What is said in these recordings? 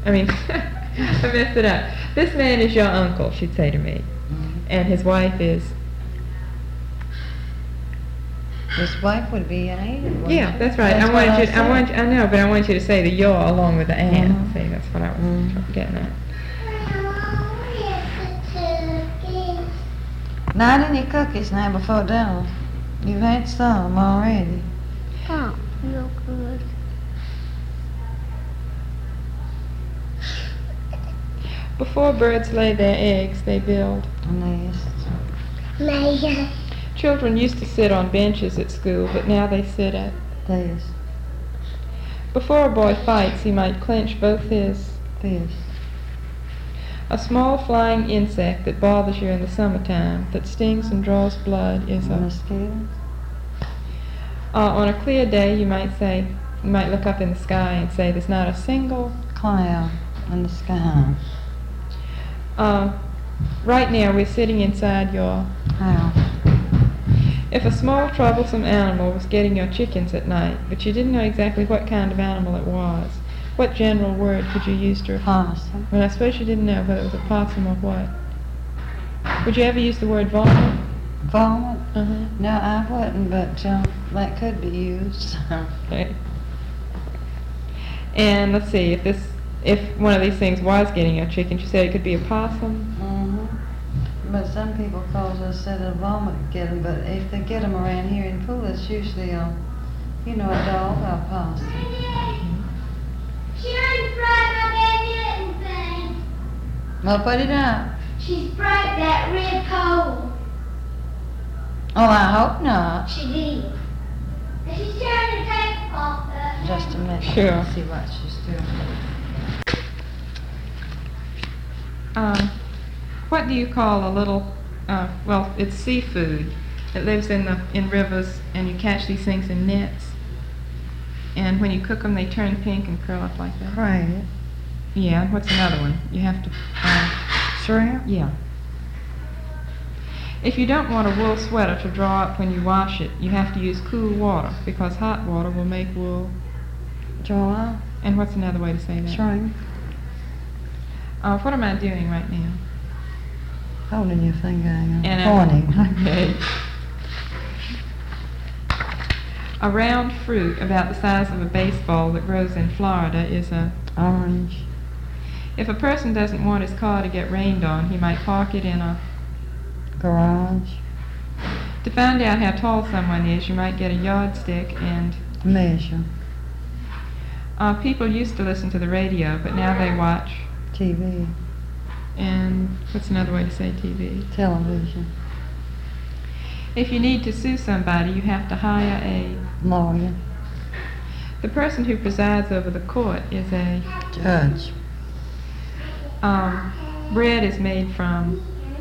I mean, I messed it up. This man is your uncle, she'd say to me. And his wife is... His wife would be an aunt. Yeah, that's right. I know, but I want you to say the your along with the and. See, that's what I was getting at. Not any cookies now before dinner. You've had some already. Oh, real good. Before birds lay their eggs, they build Nests. Children used to sit on benches at school, but now they sit at... This. Before a boy fights, he might clench both his... Fists. A small flying insect that bothers you in the summertime, that stings and draws blood, is a... Mosquitoes. On a clear day, you might look up in the sky and say, there's not a single... Cloud in the sky. Right now, we're sitting inside your... House. If a small troublesome animal was getting your chickens at night, but you didn't know exactly what kind of animal it was, what general word could you use to... Possum. Well, I suppose you didn't know whether it was a possum or what. Would you ever use the word vomit? Vomit? Uh-huh. No, I wouldn't, but that could be used. Okay. And let's see, if one of these things was getting your chickens, you said it could be a possum. But some people cause us said a vomit get them, but if they get them around here in pool, it's usually a dog or a possum. Sharon's fried my baby thing. Well, put it up. She's fried that red coal. Oh, I hope not. She did. And she's trying to take off the... Just a minute. Sure. Let's see what she's doing. What do you call a little, well, it's seafood. It lives in rivers, and you catch these things in nets. And when you cook them, they turn pink and curl up like that. Right. Yeah, what's another one? You have to... Shrimp? Yeah. If you don't want a wool sweater to draw up when you wash it, you have to use cool water, because hot water will make wool... Draw up? And what's another way to say that? Shrimp? What am I doing right now? Holding your finger and And pointing. Okay. A round fruit about the size of a baseball that grows in Florida is a... Orange. If a person doesn't want his car to get rained on, he might park it in a... Garage. To find out how tall someone is, you might get a yardstick and... Measure. People used to listen to the radio, but now they watch... TV. And what's another way to say TV? Television. If you need to sue somebody, you have to hire a... Lawyer. The person who presides over the court is a... Judge. Bread is made from...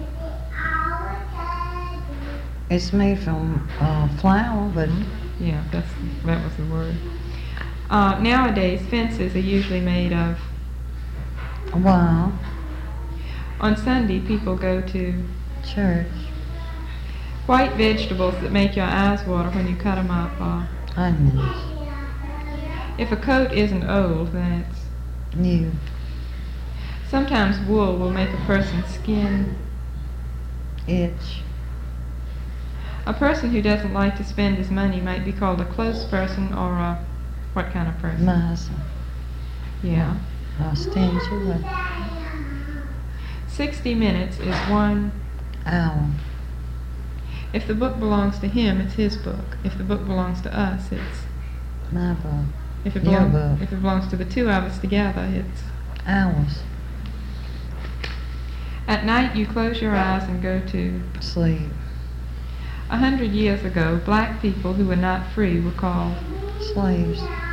It's made from flour, but... Yeah, that was the word. Nowadays, fences are usually made of... Wow. On Sunday, people go to... Church. White vegetables that make your eyes water when you cut them up are... Onions. If a coat isn't old, then it's... New. Sometimes wool will make a person's skin... Itch. A person who doesn't like to spend his money might be called a close person or a... What kind of person? Miser. Yeah. Stingy, but 60 minutes is 1 hour. If the book belongs to him, it's his book. If the book belongs to us, it's... My book. If it, Your book. if it belongs to the two of us together, it's... Hours. At night, you close your eyes and go to... Sleep. 100 years ago, black people who were not free were called... Slaves.